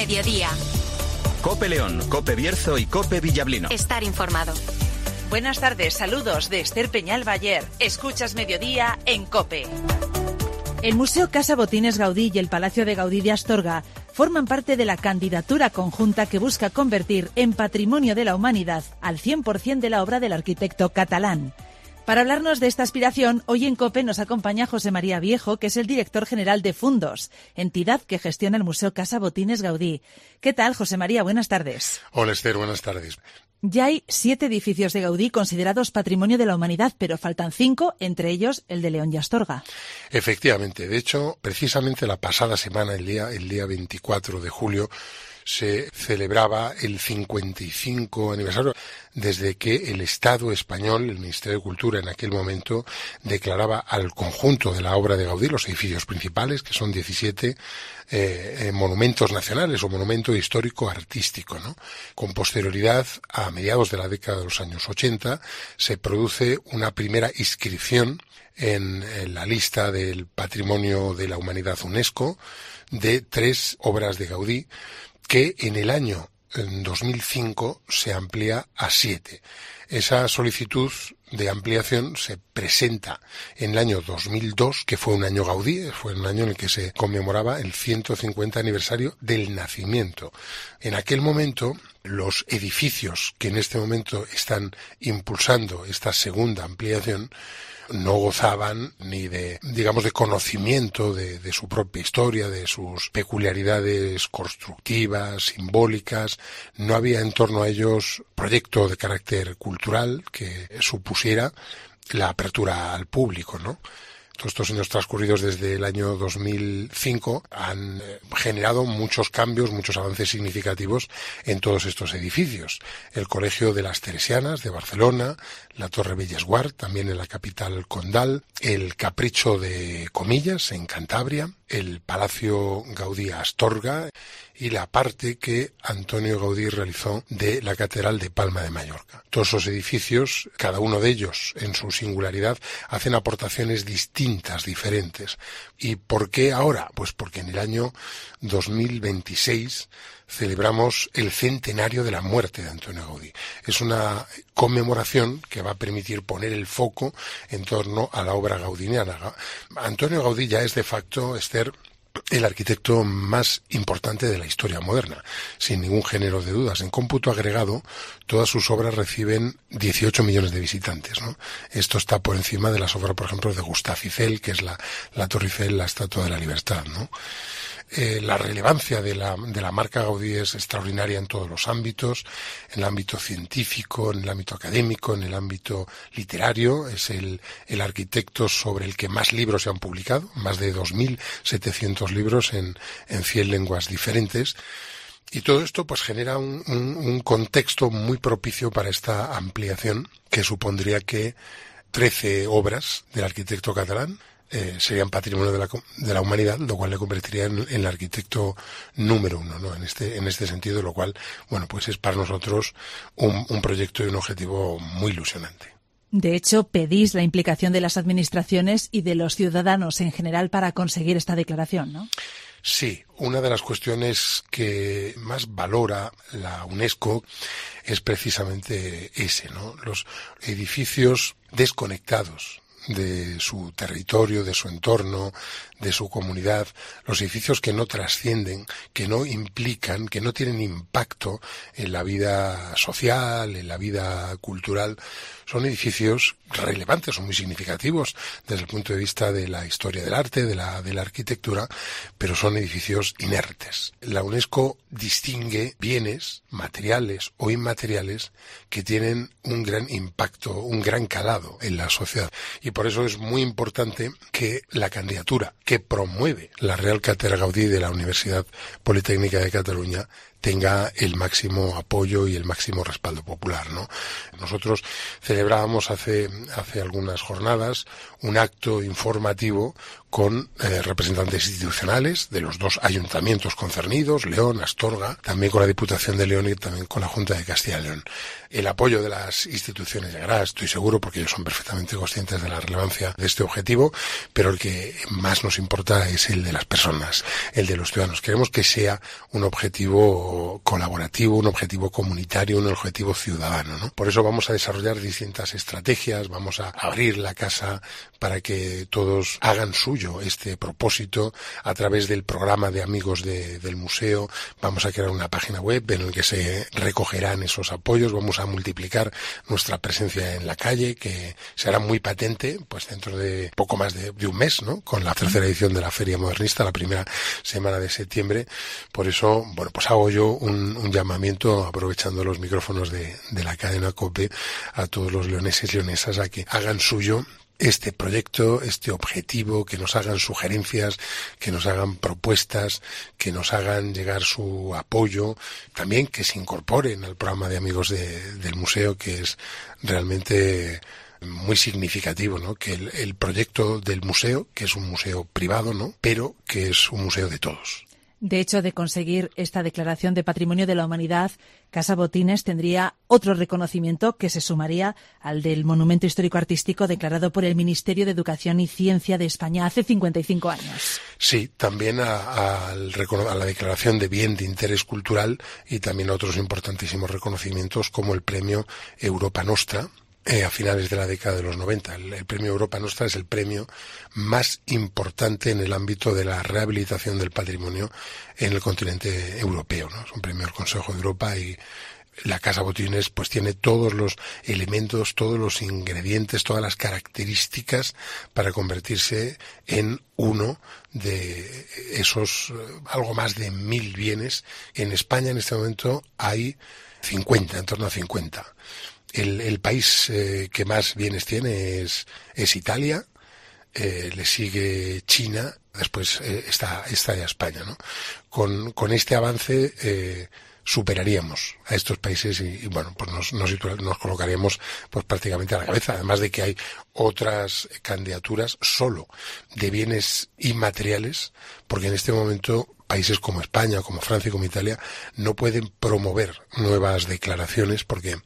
mediodía. COPE León, COPE Bierzo y COPE Villablino. Estar informado. Buenas tardes, saludos de Esther Peñal Bayer. Escuchas Mediodía en COPE. El Museo Casa Botines Gaudí y el Palacio de Gaudí de Astorga forman parte de la candidatura conjunta que busca convertir en Patrimonio de la Humanidad al 100% de la obra del arquitecto catalán. Para hablarnos de esta aspiración, hoy en COPE nos acompaña José María Viejo, que es el director general de Fundos, entidad que gestiona el Museo Casa Botines Gaudí. ¿Qué tal, José María? Buenas tardes. Hola, Esther, buenas tardes. Ya hay 7 edificios de Gaudí considerados Patrimonio de la Humanidad, pero faltan 5, entre ellos el de León y Astorga. Efectivamente, de hecho, precisamente la pasada semana, el día 24 de julio, se celebraba el 55 aniversario desde que el Estado español, el Ministerio de Cultura en aquel momento, declaraba al conjunto de la obra de Gaudí, los edificios principales, que son 17 monumentos nacionales o monumento histórico artístico, ¿no? Con posterioridad, a mediados de la década de los años 80, se produce una primera inscripción en la lista del Patrimonio de la Humanidad UNESCO de 3 obras de Gaudí, que en el año 2005 se amplía a 7. Esa solicitud de ampliación se presenta en el año 2002, que fue un año Gaudí, fue un año en el que se conmemoraba el 150 aniversario del nacimiento. En aquel momento, los edificios que en este momento están impulsando esta segunda ampliación no gozaban ni de conocimiento de su propia historia, de sus peculiaridades constructivas, simbólicas. No había en torno a ellos proyecto de carácter cultural que supusiera la apertura al público, ¿no? Todos estos años transcurridos desde el año 2005 han generado muchos cambios, muchos avances significativos en todos estos edificios. El Colegio de las Teresianas de Barcelona, la Torre Bellesguard, también en la capital condal, el Capricho de Comillas en Cantabria, el Palacio Gaudí Astorga y la parte que Antonio Gaudí realizó de la Catedral de Palma de Mallorca. Todos esos edificios, cada uno de ellos en su singularidad, hacen aportaciones distintas, diferentes. ¿Y por qué ahora? Pues porque en el año 2026 celebramos el centenario de la muerte de Antonio Gaudí. Es una conmemoración que va a permitir poner el foco en torno a la obra gaudiniana. Antonio Gaudí ya es de facto, Esther, el arquitecto más importante de la historia moderna, sin ningún género de dudas. En cómputo agregado, todas sus obras reciben 18 millones de visitantes, ¿no? Esto está por encima de las obras, por ejemplo, de Gustave Eiffel, que es la Torre Eiffel, la Estatua de la Libertad, ¿no? La relevancia de la marca Gaudí es extraordinaria en todos los ámbitos, en el ámbito científico, en el ámbito académico, en el ámbito literario. Es el arquitecto sobre el que más libros se han publicado, más de 2.700 libros en 100 lenguas diferentes. Y todo esto pues genera un contexto muy propicio para esta ampliación, que supondría que 13 obras del arquitecto catalán serían patrimonio de la humanidad, lo cual le convertiría en el arquitecto número 1, ¿no? En este sentido, lo cual, bueno, pues es para nosotros un proyecto y un objetivo muy ilusionante. De hecho, pedís la implicación de las administraciones y de los ciudadanos en general para conseguir esta declaración, ¿no? Sí, una de las cuestiones que más valora la UNESCO es precisamente ese, ¿no? Los edificios desconectados de su territorio, de su entorno, de su comunidad, los edificios que no trascienden, que no implican, que no tienen impacto en la vida social, en la vida cultural, son edificios relevantes, son muy significativos desde el punto de vista de la historia del arte, de la arquitectura, pero son edificios inertes. La UNESCO distingue bienes materiales o inmateriales que tienen un gran impacto, un gran calado en la sociedad. Y por eso es muy importante que la candidatura que promueve la Real Cátedra Gaudí de la Universidad Politécnica de Cataluña tenga el máximo apoyo y el máximo respaldo popular, ¿no? Nosotros celebrábamos hace algunas jornadas un acto informativo con representantes institucionales de los 2 ayuntamientos concernidos, León, Astorga, también con la Diputación de León y también con la Junta de Castilla y León. El apoyo de las instituciones llegará, estoy seguro, porque ellos son perfectamente conscientes de la relevancia de este objetivo, pero el que más nos importa es el de las personas, el de los ciudadanos. Queremos que sea un objetivo colaborativo, un objetivo comunitario, un objetivo ciudadano, ¿no? Por eso vamos a desarrollar distintas estrategias, vamos a abrir la casa para que todos hagan suyo este propósito a través del programa de amigos del museo. Vamos a crear una página web en la que se recogerán esos apoyos, vamos a multiplicar nuestra presencia en la calle, que será muy patente pues dentro de poco más de un mes, ¿no? Con la 3ª edición de la Feria Modernista, la primera semana de septiembre. Por eso, bueno, pues hago yo un llamamiento, aprovechando los micrófonos de la cadena COPE, a todos los leoneses y leonesas a que hagan suyo este proyecto, este objetivo, que nos hagan sugerencias, que nos hagan propuestas, que nos hagan llegar su apoyo, también que se incorporen al programa de amigos del museo, que es realmente muy significativo, ¿no? Que el proyecto del museo, que es un museo privado, ¿no? Pero que es un museo de todos. De hecho, de conseguir esta declaración de Patrimonio de la Humanidad, Casa Botines tendría otro reconocimiento que se sumaría al del Monumento Histórico Artístico declarado por el Ministerio de Educación y Ciencia de España hace 55 años. Sí, también a la declaración de Bien de Interés Cultural y también a otros importantísimos reconocimientos como el Premio Europa Nostra, a finales de la década de los 90. El premio Europa Nostra es el premio más importante en el ámbito de la rehabilitación del patrimonio en el continente europeo, ¿no? Es un premio del Consejo de Europa y la Casa Botines pues tiene todos los elementos, todos los ingredientes, todas las características para convertirse en uno de esos algo más de 1000 bienes. En España en este momento hay 50, en torno a 50. El país que más bienes tiene es Italia, le sigue China, después está ya España, ¿no? Con este avance superaríamos a estos países y bueno, pues nos colocaríamos pues prácticamente a la cabeza, además de que hay otras candidaturas solo de bienes inmateriales, porque en este momento países como España, como Francia y como Italia no pueden promover nuevas declaraciones porque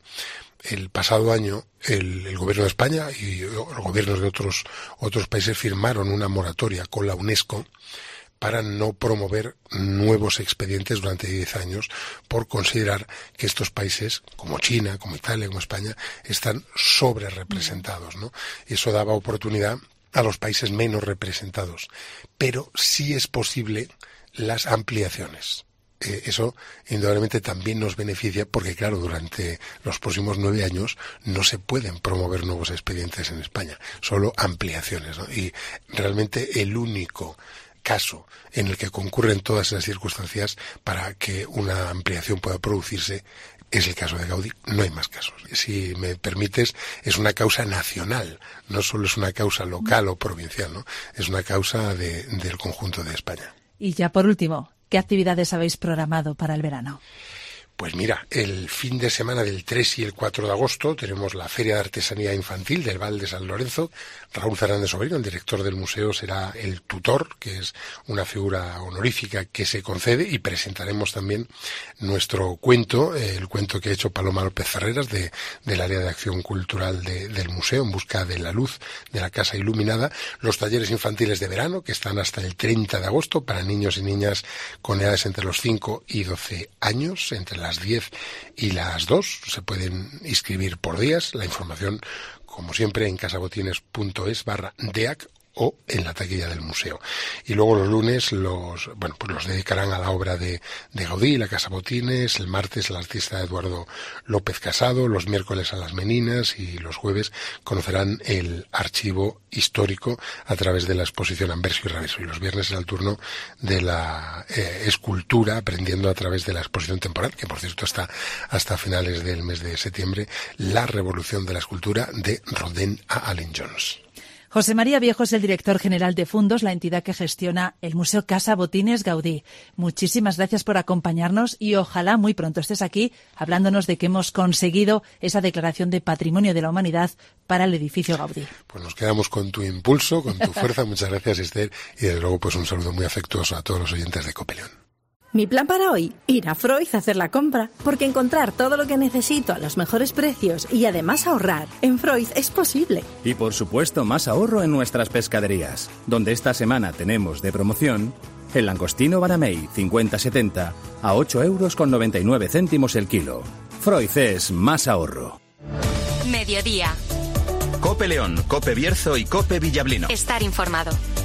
el pasado año el gobierno de España y los gobiernos de otros países firmaron una moratoria con la UNESCO para no promover nuevos expedientes durante 10 años por considerar que estos países, como China, como Italia, como España, están sobre representados, ¿no? Eso daba oportunidad a los países menos representados. Pero sí es posible las ampliaciones. Eso indudablemente también nos beneficia porque, claro, durante los próximos 9 años no se pueden promover nuevos expedientes en España, solo ampliaciones, ¿no? Y realmente el único caso en el que concurren todas esas circunstancias para que una ampliación pueda producirse es el caso de Gaudí, no hay más casos. Si me permites, es una causa nacional, no solo es una causa local o provincial, ¿no? Es una causa del conjunto de España. Y ya por último, ¿qué actividades habéis programado para el verano? Pues mira, el fin de semana del 3 y el 4 de agosto tenemos la Feria de Artesanía Infantil del Val de San Lorenzo. Raúl Fernández Sobrino, el director del museo, será el tutor, que es una figura honorífica que se concede, y presentaremos también nuestro cuento, el cuento que ha hecho Paloma López Ferreras del área de acción cultural del museo, En busca de la luz de la casa iluminada, los talleres infantiles de verano, que están hasta el 30 de agosto para niños y niñas con edades entre los 5 y 12 años, entre las 10 y las 2, se pueden inscribir por días. La información, como siempre, en casabotines.es/DEAC o en la taquilla del museo. Y luego los lunes los dedicarán a la obra de Gaudí, la Casa Botines, el martes al artista Eduardo López Casado, los miércoles a las Meninas y los jueves conocerán el archivo histórico a través de la exposición Anverso y Reverso, y los viernes será el turno de la escultura, aprendiendo a través de la exposición temporal, que por cierto está hasta finales del mes de septiembre, La revolución de la escultura de Rodin a Allen Jones. José María Viejo es el director general de Fundos, la entidad que gestiona el Museo Casa Botines Gaudí. Muchísimas gracias por acompañarnos y ojalá muy pronto estés aquí hablándonos de que hemos conseguido esa declaración de Patrimonio de la Humanidad para el edificio Gaudí. Pues nos quedamos con tu impulso, con tu fuerza. Muchas gracias, Esther. Y desde luego pues un saludo muy afectuoso a todos los oyentes de COPE León. Mi plan para hoy, ir a Freud a hacer la compra, porque encontrar todo lo que necesito a los mejores precios y además ahorrar en Freud es posible. Y por supuesto más ahorro en nuestras pescaderías, donde esta semana tenemos de promoción el langostino Banamey 50-70 a 8,99 € el kilo. Freud es más ahorro. Mediodía. COPE León, COPE Bierzo y COPE Villablino. Estar informado.